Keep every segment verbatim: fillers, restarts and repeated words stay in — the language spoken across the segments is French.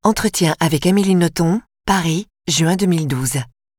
Entretien avec Amélie Nothomb, Paris, juin deux mille douze.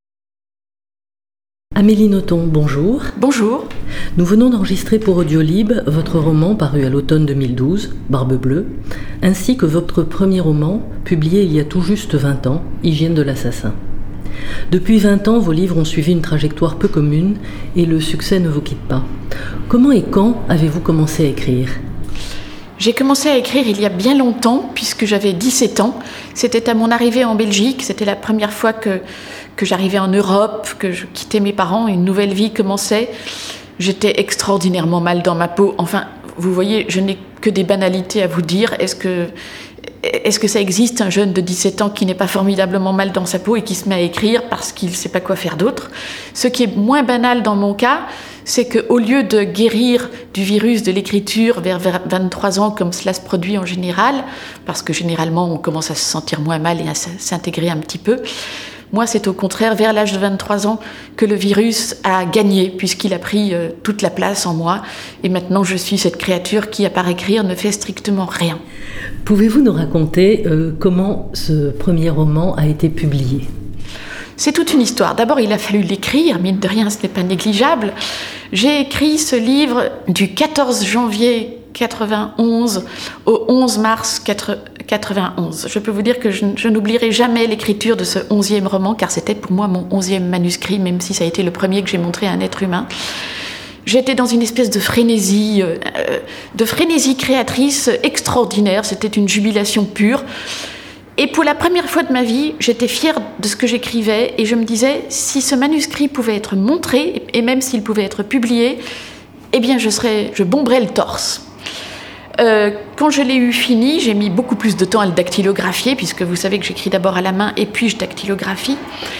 Amélie Nothomb, bonjour. Bonjour. Nous venons d'enregistrer pour Audiolib votre roman paru à l'automne deux mille douze, Barbe Bleue, ainsi que votre premier roman, publié il y a tout juste vingt ans, Hygiène de l'assassin. Depuis vingt ans, vos livres ont suivi une trajectoire peu commune et le succès ne vous quitte pas. Comment et quand avez-vous commencé à écrire ? J'ai commencé à écrire il y a bien longtemps, puisque j'avais dix-sept ans. C'était à mon arrivée en Belgique, c'était la première fois que, que j'arrivais en Europe, que je quittais mes parents, une nouvelle vie commençait. J'étais extraordinairement mal dans ma peau. Enfin, vous voyez, je n'ai que des banalités à vous dire. Est-ce que, est-ce que ça existe, un jeune de dix-sept ans qui n'est pas formidablement mal dans sa peau et qui se met à écrire parce qu'il ne sait pas quoi faire d'autre ? Ce qui est moins banal dans mon cas, c'est qu'au lieu de guérir du virus de l'écriture vers vingt-trois ans, comme cela se produit en général, parce que généralement on commence à se sentir moins mal et à s'intégrer un petit peu, moi c'est au contraire vers l'âge de vingt-trois ans que le virus a gagné, puisqu'il a pris euh, toute la place en moi, et maintenant je suis cette créature qui, à part écrire, ne fait strictement rien. Pouvez-vous nous raconter euh, comment ce premier roman a été publié ? C'est toute une histoire. D'abord, il a fallu l'écrire, mine de rien, ce n'est pas négligeable. J'ai écrit ce livre du quatorze janvier quatre-vingt-onze au onze mars quatre-vingt-onze. Je peux vous dire que je, je n'oublierai jamais l'écriture de ce onzième roman, car c'était pour moi mon onzième manuscrit, même si ça a été le premier que j'ai montré à un être humain. J'étais dans une espèce de frénésie, euh, de frénésie créatrice extraordinaire. C'était une jubilation pure. Et pour la première fois de ma vie, j'étais fière de ce que j'écrivais et je me disais, si ce manuscrit pouvait être montré, et même s'il pouvait être publié, eh bien je, serais, je bomberais le torse. Euh, quand je l'ai eu fini, j'ai mis beaucoup plus de temps à le dactylographier, puisque vous savez que j'écris d'abord à la main et puis je dactylographie.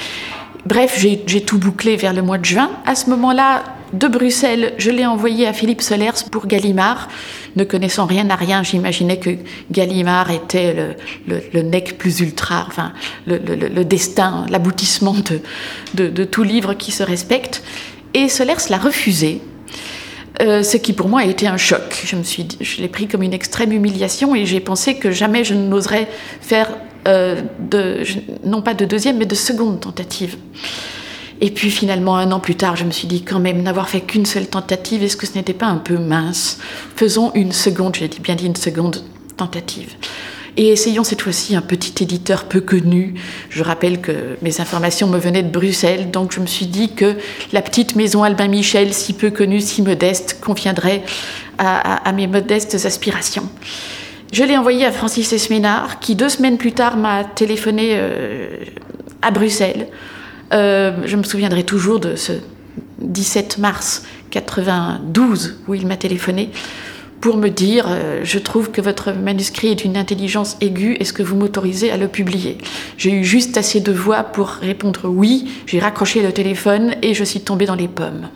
Bref, j'ai, j'ai tout bouclé vers le mois de juin. À ce moment-là, de Bruxelles, je l'ai envoyé à Philippe Solers pour Gallimard. Ne connaissant rien à rien, j'imaginais que Gallimard était le, le, le nec plus ultra, enfin, le, le, le destin, l'aboutissement de, de, de tout livre qui se respecte. Et Solers l'a refusé, euh, ce qui pour moi a été un choc. Je, me suis dit, je l'ai pris comme une extrême humiliation et j'ai pensé que jamais je n'oserais faire, euh, de, non pas de deuxième, mais de seconde tentative. Et puis finalement, un an plus tard, je me suis dit quand même, n'avoir fait qu'une seule tentative, est-ce que ce n'était pas un peu mince ? Faisons une seconde, j'ai bien dit une seconde tentative. Et essayons cette fois-ci un petit éditeur peu connu. Je rappelle que mes informations me venaient de Bruxelles, donc je me suis dit que la petite maison Albin Michel, si peu connue, si modeste, conviendrait à, à, à mes modestes aspirations. Je l'ai envoyé à Francis Esménard, qui deux semaines plus tard m'a téléphoné euh, à Bruxelles. Euh, je me souviendrai toujours de ce dix-sept mars quatre-vingt-douze où il m'a téléphoné pour me dire euh, « Je trouve que votre manuscrit est d'une intelligence aiguë, est-ce que vous m'autorisez à le publier ?» J'ai eu juste assez de voix pour répondre « Oui », j'ai raccroché le téléphone et je suis tombée dans les pommes.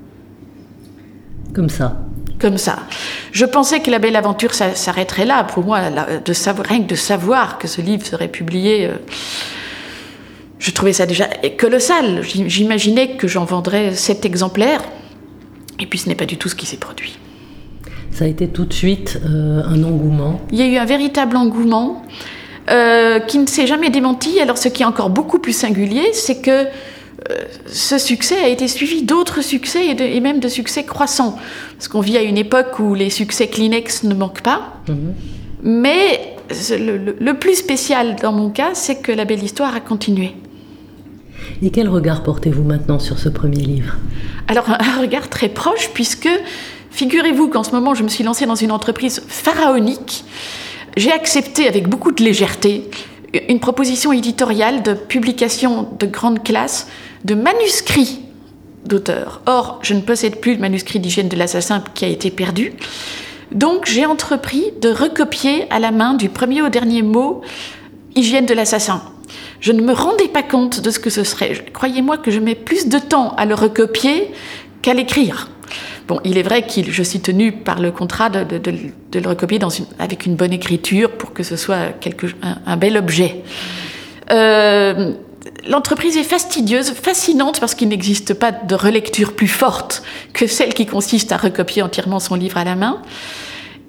Comme ça Comme ça. Je pensais que la belle aventure ça, s'arrêterait là. Pour moi, la, de savoir, rien que de savoir que ce livre serait publié... Euh, Je trouvais ça déjà colossal. J'imaginais que j'en vendrais sept exemplaires. Et puis ce n'est pas du tout ce qui s'est produit. Ça a été tout de suite euh, un engouement. Il y a eu un véritable engouement euh, qui ne s'est jamais démenti. Alors ce qui est encore beaucoup plus singulier, c'est que euh, ce succès a été suivi d'autres succès et, de, et même de succès croissants. Parce qu'on vit à une époque où les succès Kleenex ne manquent pas. Mmh. Mais le, le, le plus spécial dans mon cas, c'est que la belle histoire a continué. Et quel regard portez-vous maintenant sur ce premier livre ? Alors, un regard très proche, puisque, figurez-vous qu'en ce moment, je me suis lancée dans une entreprise pharaonique. J'ai accepté avec beaucoup de légèreté une proposition éditoriale de publication de grande classe de manuscrits d'auteurs. Or, je ne possède plus le manuscrit d'Hygiène de l'assassin qui a été perdu. Donc, j'ai entrepris de recopier à la main, du premier au dernier mot, Hygiène de l'assassin. Je ne me rendais pas compte de ce que ce serait. Croyez-moi que je mets plus de temps à le recopier qu'à l'écrire. Bon, il est vrai que je suis tenue par le contrat de, de, de, de le recopier dans une, avec une bonne écriture pour que ce soit quelque, un, un bel objet. Euh, l'entreprise est fastidieuse, fascinante, parce qu'il n'existe pas de relecture plus forte que celle qui consiste à recopier entièrement son livre à la main.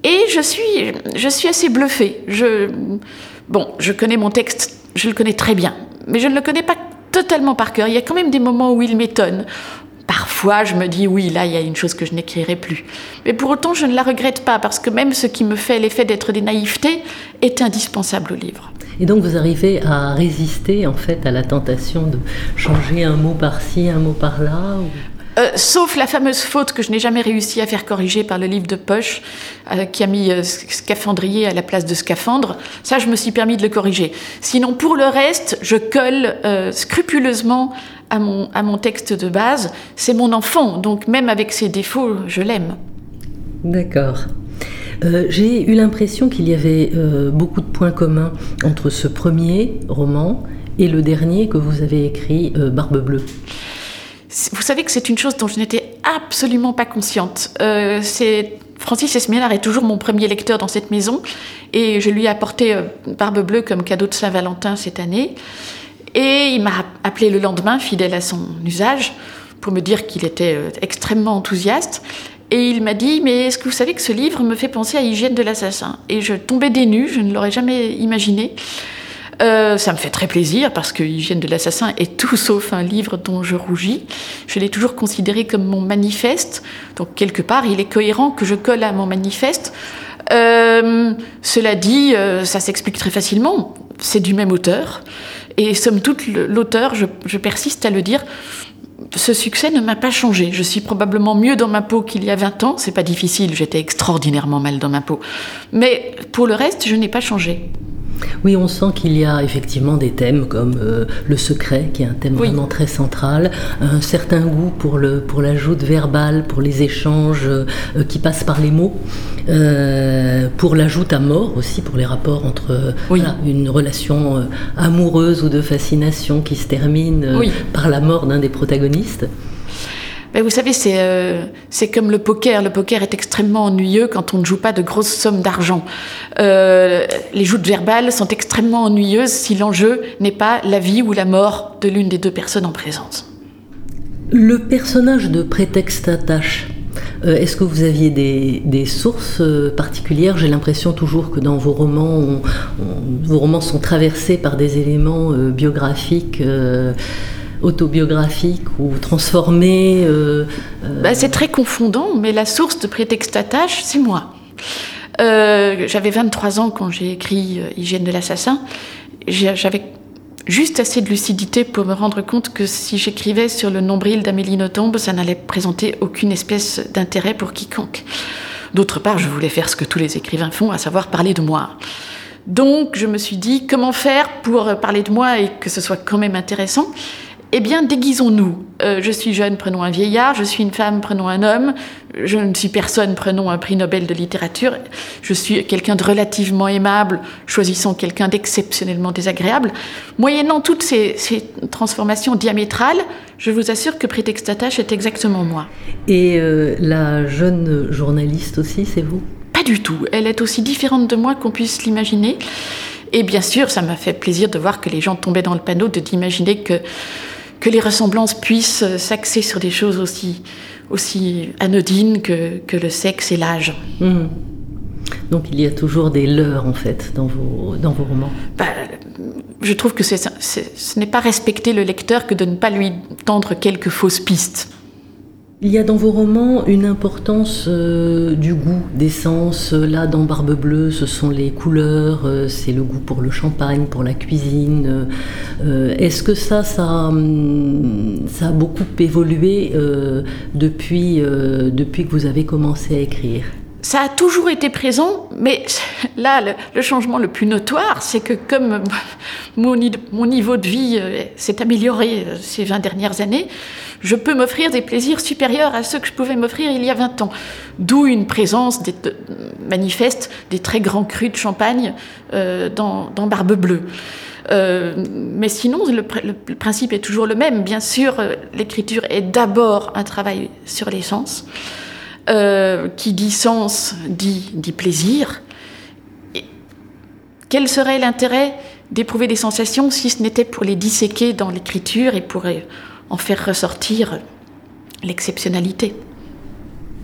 Et je suis, je suis assez bluffée. Je, bon, je connais mon texte, je le connais très bien, mais je ne le connais pas totalement par cœur. Il y a quand même des moments où il m'étonne. Parfois, je me dis, oui, là, il y a une chose que je n'écrirai plus. Mais pour autant, je ne la regrette pas, parce que même ce qui me fait l'effet d'être des naïvetés est indispensable au livre. Et donc, vous arrivez à résister, en fait, à la tentation de changer un mot par-ci, un mot par-là ou... Euh, sauf la fameuse faute que je n'ai jamais réussi à faire corriger par le livre de poche, euh, qui a mis euh, scaphandrier à la place de scaphandre. Ça, je me suis permis de le corriger. Sinon, pour le reste, je colle euh, scrupuleusement à mon, à mon texte de base. C'est mon enfant, donc même avec ses défauts, je l'aime. D'accord. Euh, j'ai eu l'impression qu'il y avait euh, beaucoup de points communs entre ce premier roman et le dernier que vous avez écrit, euh, Barbe Bleue. Vous savez que c'est une chose dont je n'étais absolument pas consciente. Euh, c'est... Francis Esménard est toujours mon premier lecteur dans cette maison et je lui ai apporté euh, Barbe Bleue comme cadeau de Saint-Valentin cette année. Et il m'a appelé le lendemain, fidèle à son usage, pour me dire qu'il était euh, extrêmement enthousiaste. Et il m'a dit « Mais est-ce que vous savez que ce livre me fait penser à Hygiène de l'assassin ?» Et je tombais des nues, je ne l'aurais jamais imaginé. Euh, ça me fait très plaisir parce que Hygiène de l'assassin est tout sauf un livre dont je rougis. Je l'ai toujours considéré comme mon manifeste. Donc quelque part, il est cohérent que je colle à mon manifeste. Euh, cela dit, euh, ça s'explique très facilement. C'est du même auteur. Et somme toute, l'auteur, je, je persiste à le dire, ce succès ne m'a pas changé. Je suis probablement mieux dans ma peau qu'il y a vingt ans. C'est pas difficile, j'étais extraordinairement mal dans ma peau. Mais pour le reste, je n'ai pas changé. Oui, on sent qu'il y a effectivement des thèmes comme euh, le secret, qui est un thème oui. vraiment très central, un certain goût pour, le, pour la joute verbale, pour les échanges euh, qui passent par les mots, euh, pour la joute à mort aussi, pour les rapports entre euh, oui. voilà, une relation euh, amoureuse ou de fascination qui se termine euh, oui. par la mort d'un des protagonistes. Ben vous savez, c'est, euh, c'est comme le poker. Le poker est extrêmement ennuyeux quand on ne joue pas de grosses sommes d'argent. Euh, les joutes verbales sont extrêmement ennuyeuses si l'enjeu n'est pas la vie ou la mort de l'une des deux personnes en présence. Le personnage de Prétexte Attache, euh, est-ce que vous aviez des, des sources euh, particulières ? J'ai l'impression toujours que dans vos romans, on, on, vos romans sont traversés par des éléments euh, biographiques euh, autobiographique ou transformé euh, euh... Bah, c'est très confondant, mais la source de Prétexte Attache, c'est moi. Euh, j'avais vingt-trois ans quand j'ai écrit euh, Hygiène de l'assassin. J'avais juste assez de lucidité pour me rendre compte que si j'écrivais sur le nombril d'Amélie Nothomb, ça n'allait présenter aucune espèce d'intérêt pour quiconque. D'autre part, je voulais faire ce que tous les écrivains font, à savoir parler de moi. Donc, je me suis dit, comment faire pour parler de moi et que ce soit quand même intéressant ? Eh bien, déguisons-nous. Euh, je suis jeune, prenons un vieillard. Je suis une femme, prenons un homme. Je ne suis personne, prenons un prix Nobel de littérature. Je suis quelqu'un de relativement aimable, choisissons quelqu'un d'exceptionnellement désagréable. Moyennant toutes ces, ces transformations diamétrales, je vous assure que Prétexte Attache est exactement moi. Et euh, la jeune journaliste aussi, c'est vous ? Pas du tout. Elle est aussi différente de moi qu'on puisse l'imaginer. Et bien sûr, ça m'a fait plaisir de voir que les gens tombaient dans le panneau, de d'imaginer que que les ressemblances puissent s'axer sur des choses aussi, aussi anodines que, que le sexe et l'âge. Mmh. Donc il y a toujours des leurres, en fait, dans vos, dans vos romans. Bah, je trouve que c'est, c'est, ce n'est pas respecter le lecteur que de ne pas lui tendre quelques fausses pistes. Il y a dans vos romans une importance euh, du goût, des sens. Là, dans Barbe Bleue, ce sont les couleurs, euh, c'est le goût pour le champagne, pour la cuisine. Euh, est-ce que ça, ça, ça a beaucoup évolué euh, depuis, euh, depuis que vous avez commencé à écrire ? Ça a toujours été présent, mais là, le, le changement le plus notoire, c'est que comme mon, mon niveau de vie s'est amélioré ces vingt dernières années, je peux m'offrir des plaisirs supérieurs à ceux que je pouvais m'offrir il y a vingt ans. D'où une présence des, de, manifeste des très grands crus de champagne euh, dans, dans Barbe Bleue. Euh, mais sinon, le, le, le principe est toujours le même. Bien sûr, l'écriture est d'abord un travail sur les sens. Euh, qui dit sens, dit, dit plaisir. Et quel serait l'intérêt d'éprouver des sensations si ce n'était pour les disséquer dans l'écriture et pour en faire ressortir l'exceptionnalité ?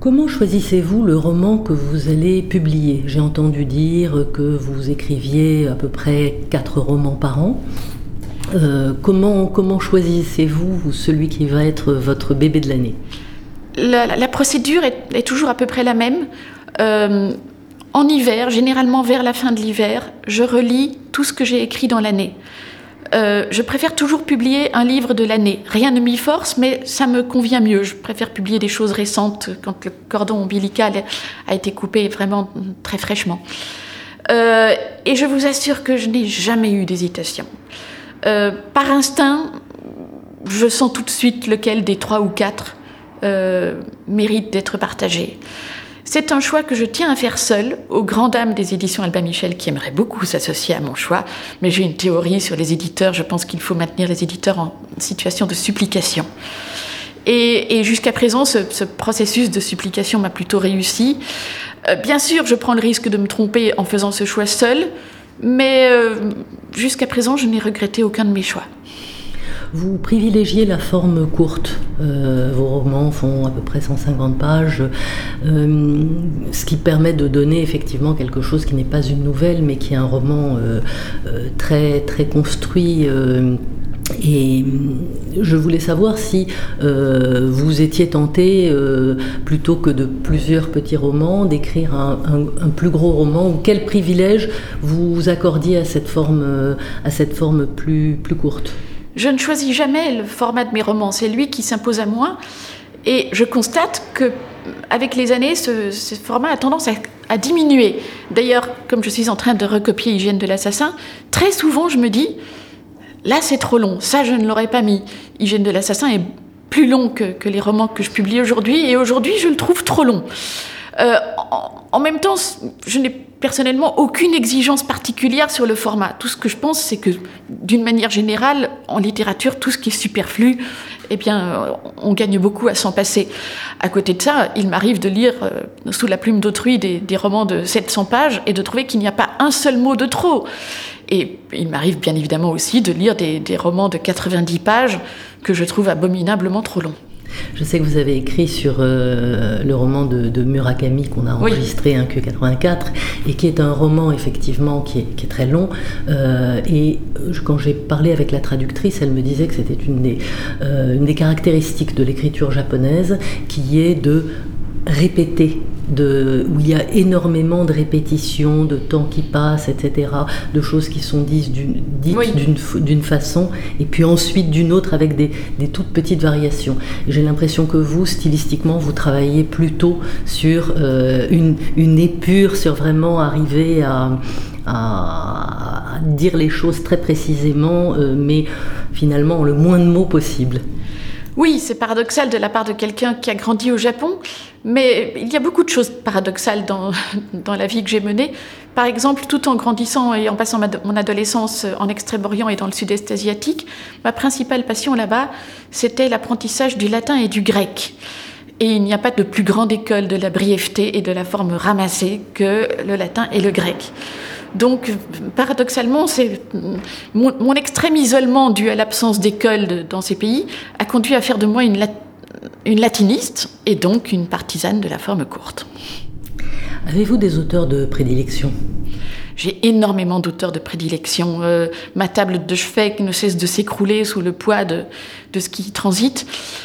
Comment choisissez-vous le roman que vous allez publier ? J'ai entendu dire que vous écriviez à peu près quatre romans par an. Euh, comment, comment choisissez-vous celui qui va être votre bébé de l'année ? La, la procédure est, est toujours à peu près la même. Euh, en hiver, généralement vers la fin de l'hiver, je relis tout ce que j'ai écrit dans l'année. Euh, je préfère toujours publier un livre de l'année. Rien ne m'y force, mais ça me convient mieux. Je préfère publier des choses récentes quand le cordon ombilical a été coupé vraiment très fraîchement. Euh, et je vous assure que je n'ai jamais eu d'hésitation. Euh, par instinct, je sens tout de suite lequel des trois ou quatre euh, mérite d'être partagé. C'est un choix que je tiens à faire seule, aux grandes dames des éditions Albin Michel qui aimeraient beaucoup s'associer à mon choix. Mais j'ai une théorie sur les éditeurs. Je pense qu'il faut maintenir les éditeurs en situation de supplication. Et, et jusqu'à présent, ce, ce processus de supplication m'a plutôt réussi. Euh, bien sûr, je prends le risque de me tromper en faisant ce choix seule, mais euh, jusqu'à présent, je n'ai regretté aucun de mes choix. Vous privilégiez la forme courte. Euh, vos romans font à peu près cent cinquante pages, euh, ce qui permet de donner effectivement quelque chose qui n'est pas une nouvelle, mais qui est un roman euh, euh, très, très construit. Euh, Et je voulais savoir si euh, vous étiez tenté, euh, plutôt que de plusieurs petits romans, d'écrire un, un, un plus gros roman, ou quel privilège vous accordiez à cette forme, euh, à cette forme plus, plus courte ? Je ne choisis jamais le format de mes romans, c'est lui qui s'impose à moi. Et je constate qu'avec les années, ce, ce format a tendance à, à diminuer. D'ailleurs, comme je suis en train de recopier Hygiène de l'assassin, très souvent je me dis... Là, c'est trop long. Ça, je ne l'aurais pas mis. Hygiène de l'assassin est plus long que, que les romans que je publie aujourd'hui. Et aujourd'hui, je le trouve trop long. Euh, en, en même temps, je n'ai personnellement aucune exigence particulière sur le format. Tout ce que je pense, c'est que, d'une manière générale, en littérature, tout ce qui est superflu, eh bien, on gagne beaucoup à s'en passer. À côté de ça, il m'arrive de lire euh, sous la plume d'autrui des, des romans de sept cents pages et de trouver qu'il n'y a pas un seul mot de trop. Et il m'arrive bien évidemment aussi de lire des, des romans de quatre-vingt-dix pages que je trouve abominablement trop longs. Je sais que vous avez écrit sur euh, le roman de, de Murakami qu'on a enregistré, oui. Un Q quatre-vingt-quatre, et qui est un roman effectivement qui est, qui est très long. Euh, et quand j'ai parlé avec la traductrice, elle me disait que c'était une des, euh, une des caractéristiques de l'écriture japonaise, qui est de répéter, de, où il y a énormément de répétitions, de temps qui passe, et cetera, de choses qui sont dites d'une, dites oui. d'une, d'une façon, et puis ensuite d'une autre avec des, des toutes petites variations. J'ai l'impression que vous, stylistiquement, vous travaillez plutôt sur euh, une, une épure, sur vraiment arriver à, à, à dire les choses très précisément, euh, mais finalement le moins de mots possible. Oui, c'est paradoxal de la part de quelqu'un qui a grandi au Japon, mais il y a beaucoup de choses paradoxales dans, dans la vie que j'ai menée. Par exemple, tout en grandissant et en passant ma, mon adolescence en Extrême-Orient et dans le Sud-Est asiatique, ma principale passion là-bas, c'était l'apprentissage du latin et du grec. Et il n'y a pas de plus grande école de la brièveté et de la forme ramassée que le latin et le grec. Donc, paradoxalement, c'est mon, mon extrême isolement dû à l'absence d'école de, dans ces pays a conduit à faire de moi une, lat, une latiniste et donc une partisane de la forme courte. Avez-vous des auteurs de prédilection ? J'ai énormément d'auteurs de prédilection. Euh, ma table de chevet ne cesse de s'écrouler sous le poids de, de ce qui transite.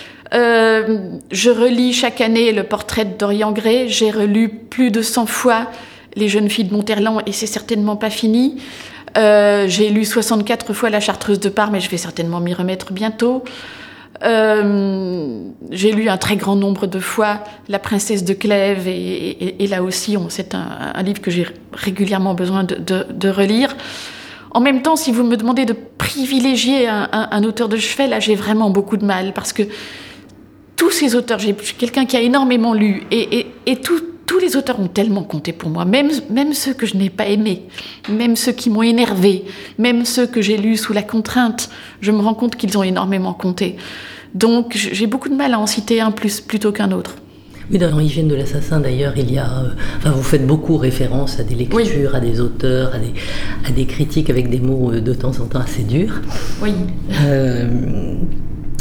Euh, je relis chaque année le portrait de Dorian Gray. J'ai relu plus de cent fois Les jeunes filles de Monterland, et c'est certainement pas fini. Euh, j'ai lu soixante-quatre fois La Chartreuse de Parme, et je vais certainement m'y remettre bientôt. Euh, j'ai lu un très grand nombre de fois La Princesse de Clèves, et, et, et là aussi, on, c'est un, un livre que j'ai régulièrement besoin de, de, de relire. En même temps, si vous me demandez de privilégier un, un, un auteur de chevet, là, j'ai vraiment beaucoup de mal, parce que tous ces auteurs, j'ai, j'ai quelqu'un qui a énormément lu, et, et, et tout, tous les auteurs ont tellement compté pour moi, même, même ceux que je n'ai pas aimés, même ceux qui m'ont énervée, même ceux que j'ai lus sous la contrainte, je me rends compte qu'ils ont énormément compté. Donc j'ai beaucoup de mal à en citer un plus plutôt qu'un autre. Oui, dans Hygiène de l'assassin, d'ailleurs, il y a, euh, enfin, vous faites beaucoup référence à des lectures, oui. à des auteurs, à des, à des critiques avec des mots euh, de temps en temps assez durs. Oui. Euh,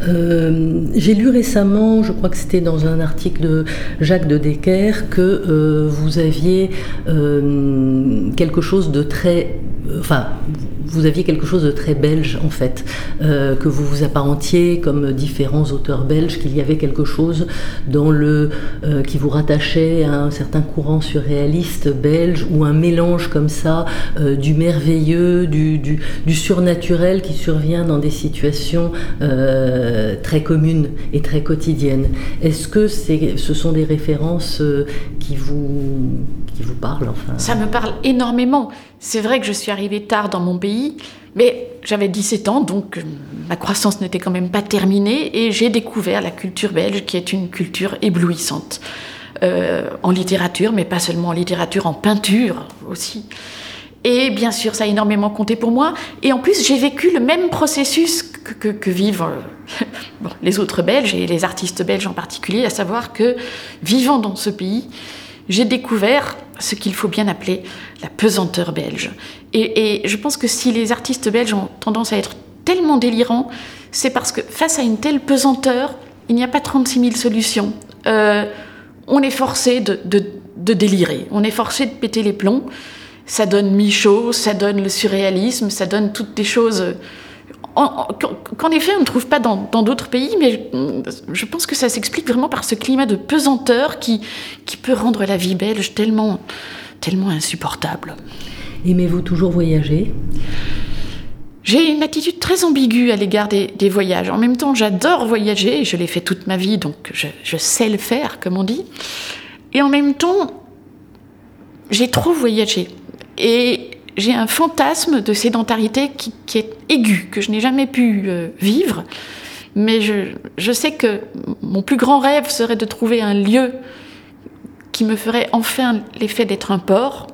Euh, j'ai lu récemment, je crois que c'était dans un article de Jacques de Decker, que euh, vous aviez euh, quelque chose de très... Enfin, vous aviez quelque chose de très belge, en fait, euh, que vous vous apparentiez comme différents auteurs belges, qu'il y avait quelque chose dans le, euh, qui vous rattachait à un certain courant surréaliste belge, ou un mélange comme ça euh, du merveilleux, du, du, du surnaturel qui survient dans des situations euh, très communes et très quotidiennes. Est-ce que c'est, ce sont des références euh, qui vous, qui vous parlent, enfin ? Ça me parle énormément. C'est vrai que je suis arrivée tard dans mon pays, mais j'avais dix-sept ans, donc ma croissance n'était quand même pas terminée, et j'ai découvert la culture belge, qui est une culture éblouissante. Euh, en littérature, mais pas seulement en littérature, en peinture aussi. Et bien sûr, ça a énormément compté pour moi. Et en plus, j'ai vécu le même processus que, que, que vivent euh, bon, les autres Belges, et les artistes belges en particulier, à savoir que, vivant dans ce pays, j'ai découvert ce qu'il faut bien appeler la pesanteur belge. Et, et je pense que si les artistes belges ont tendance à être tellement délirants, c'est parce que face à une telle pesanteur, il n'y a pas trente-six mille solutions. Euh, on est forcé de, de, de délirer, on est forcé de péter les plombs. Ça donne Michaud, ça donne le surréalisme, ça donne toutes des choses en, en, qu'en effet on ne trouve pas dans, dans d'autres pays, mais je pense que ça s'explique vraiment par ce climat de pesanteur qui, qui peut rendre la vie belge tellement, tellement insupportable. Aimez-vous toujours voyager ? J'ai une attitude très ambiguë à l'égard des, des voyages. En même temps, j'adore voyager, et je l'ai fait toute ma vie, donc je, je sais le faire, comme on dit. Et en même temps, j'ai trop voyagé. Et j'ai un fantasme de sédentarité qui, qui est aigu, que je n'ai jamais pu euh, vivre. Mais je, je sais que mon plus grand rêve serait de trouver un lieu qui me ferait enfin l'effet d'être un port,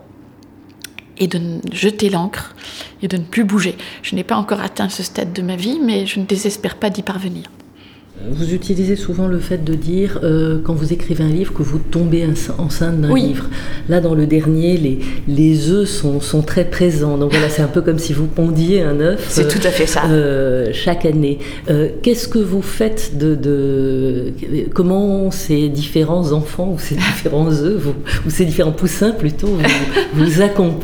et de jeter l'ancre, et de ne plus bouger. Je n'ai pas encore atteint ce stade de ma vie, mais je ne désespère pas d'y parvenir. Vous utilisez souvent le fait de dire, euh, quand vous écrivez un livre, que vous tombez enceinte d'un oui. livre. Là, dans le dernier, les, les œufs sont, sont très présents. Donc voilà, c'est un peu comme si vous pondiez un œuf. C'est euh, tout à fait ça. Euh, chaque année. Euh, qu'est-ce que vous faites de, de... Comment ces différents enfants, ou ces différents œufs, vous, ou ces différents poussins, plutôt, vous, vous accompagnent ?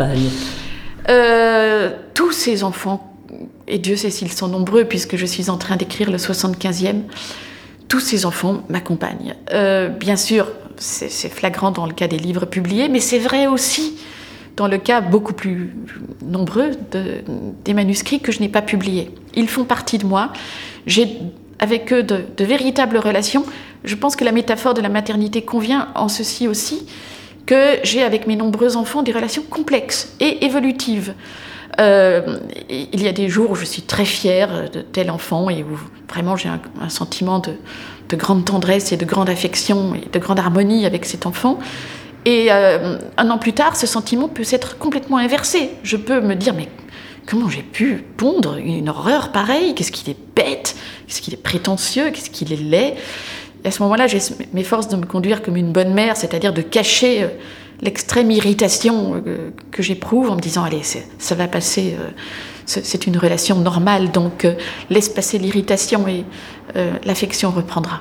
euh, Tous ces enfants, et Dieu sait s'ils sont nombreux, puisque je suis en train d'écrire le soixante-quinzième, tous ces enfants m'accompagnent. Euh, bien sûr, c'est, c'est flagrant dans le cas des livres publiés, mais c'est vrai aussi dans le cas beaucoup plus nombreux de, des manuscrits que je n'ai pas publiés. Ils font partie de moi. J'ai avec eux de, de véritables relations. Je pense que la métaphore de la maternité convient en ceci aussi, que j'ai avec mes nombreux enfants des relations complexes et évolutives. Euh, il y a des jours où je suis très fière de tel enfant et où vraiment j'ai un, un sentiment de, de grande tendresse et de grande affection et de grande harmonie avec cet enfant. Et euh, un an plus tard, ce sentiment peut s'être complètement inversé. Je peux me dire, mais comment j'ai pu pondre une horreur pareille ? Qu'est-ce qu'il est bête ? Qu'est-ce qu'il est prétentieux ? Qu'est-ce qu'il est laid ? Et à ce moment-là, j'ai m'efforce de me conduire comme une bonne mère, c'est-à-dire de cacher euh, l'extrême irritation euh, que j'éprouve en me disant, allez, c'est, ça va passer, euh, c'est, c'est une relation normale, donc euh, laisse passer l'irritation et euh, l'affection reprendra.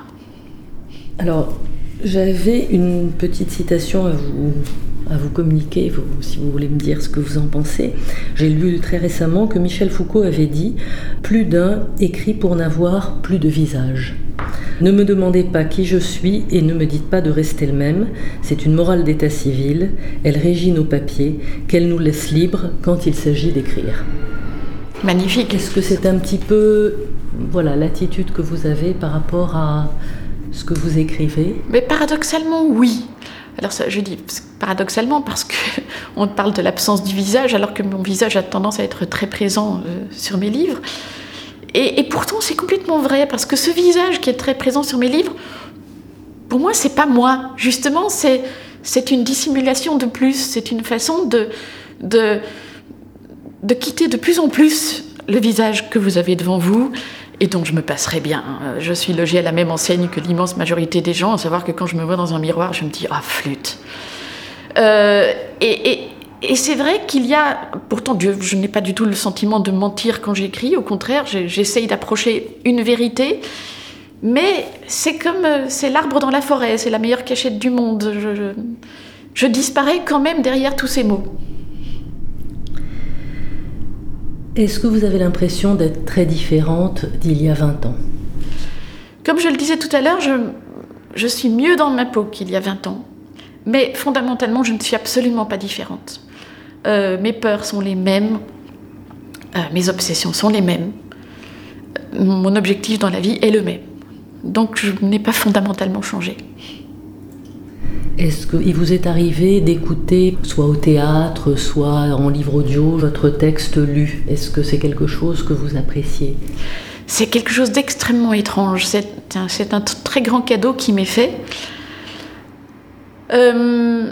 Alors, j'avais une petite citation à vous, à vous communiquer, vous, si vous voulez me dire ce que vous en pensez. J'ai lu très récemment que Michel Foucault avait dit « Plus d'un écrit pour n'avoir plus de visage ». Ne me demandez pas qui je suis et ne me dites pas de rester le même. C'est une morale d'état civil. Elle régit nos papiers, qu'elle nous laisse libres quand il s'agit d'écrire. Magnifique. Est-ce que c'est un petit peu, voilà, l'attitude que vous avez par rapport à ce que vous écrivez ? Mais paradoxalement, oui. Alors ça, je dis paradoxalement parce qu'on parle de l'absence du visage, alors que mon visage a tendance à être très présent euh, sur mes livres. Et, et pourtant, c'est complètement vrai, parce que ce visage qui est très présent sur mes livres, pour moi, c'est pas moi. Justement, c'est, c'est une dissimulation de plus, c'est une façon de, de, de quitter de plus en plus le visage que vous avez devant vous, et dont je me passerai bien. Je suis logée à la même enseigne que l'immense majorité des gens, à savoir que quand je me vois dans un miroir, je me dis « Ah, flûte !» euh, et, et, et c'est vrai qu'il y a... Pourtant, Dieu, je n'ai pas du tout le sentiment de mentir quand j'écris. Au contraire, j'essaye d'approcher une vérité. Mais c'est comme euh, c'est l'arbre dans la forêt, c'est la meilleure cachette du monde. Je, je, je disparais quand même derrière tous ces mots. Est-ce que vous avez l'impression d'être très différente d'il y a vingt ans ? Comme je le disais tout à l'heure, je, je suis mieux dans ma peau qu'il y a vingt ans. Mais fondamentalement, je ne suis absolument pas différente. Euh, mes peurs sont les mêmes, euh, mes obsessions sont les mêmes. Mon objectif dans la vie est le même. Donc je n'ai pas fondamentalement changé. Est-ce qu'il vous est arrivé d'écouter, soit au théâtre, soit en livre audio, votre texte lu ? Est-ce que c'est quelque chose que vous appréciez ? C'est quelque chose d'extrêmement étrange. C'est un, c'est un t- très grand cadeau qui m'est fait. Euh,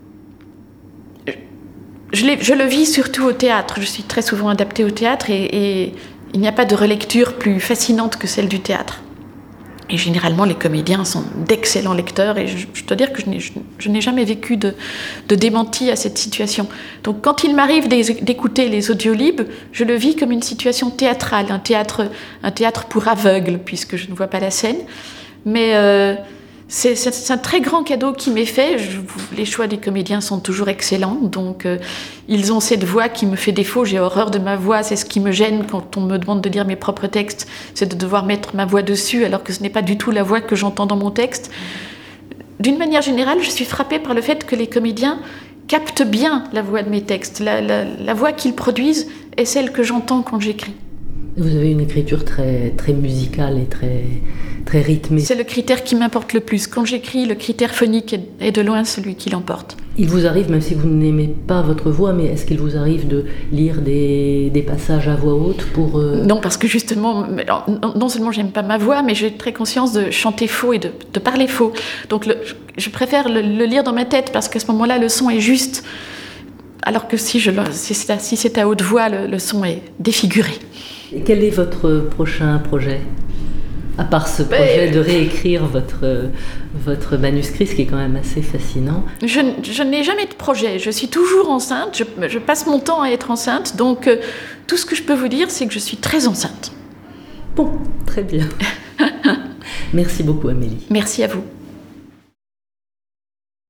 je, l'ai, je le vis surtout au théâtre. Je suis très souvent adaptée au théâtre et, et il n'y a pas de relecture plus fascinante que celle du théâtre. Et généralement, les comédiens sont d'excellents lecteurs et je, je dois dire que je n'ai, je, je n'ai jamais vécu de, de démenti à cette situation. Donc quand il m'arrive d'écouter les audiolibres, je le vis comme une situation théâtrale, un théâtre, un théâtre pour aveugles, puisque je ne vois pas la scène. Mais euh, c'est, c'est, c'est un très grand cadeau qui m'est fait. Je, les choix des comédiens sont toujours excellents, donc euh, ils ont cette voix qui me fait défaut. J'ai horreur de ma voix, c'est ce qui me gêne quand on me demande de lire mes propres textes, c'est de devoir mettre ma voix dessus alors que ce n'est pas du tout la voix que j'entends dans mon texte. D'une manière générale, je suis frappée par le fait que les comédiens captent bien la voix de mes textes. La, la, la voix qu'ils produisent est celle que j'entends quand j'écris. Vous avez une écriture très, très musicale et très, très rythmée. C'est le critère qui m'importe le plus. Quand j'écris, le critère phonique est de loin celui qui l'emporte. Il vous arrive, même si vous n'aimez pas votre voix, mais est-ce qu'il vous arrive de lire des, des passages à voix haute pour... Euh... Non, parce que justement, non seulement j'aime pas ma voix, mais j'ai très conscience de chanter faux et de, de parler faux. Donc le, je préfère le, le lire dans ma tête parce qu'à ce moment-là, le son est juste. Alors que si, je, si, c'est, à, si c'est à haute voix, le, le son est défiguré. Et quel est votre prochain projet ? À part ce projet Mais... de réécrire votre, votre manuscrit, ce qui est quand même assez fascinant. Je, je n'ai jamais de projet. Je suis toujours enceinte. Je, je passe mon temps à être enceinte. Donc, euh, tout ce que je peux vous dire, c'est que je suis très enceinte. Bon, très bien. Merci beaucoup, Amélie. Merci à vous.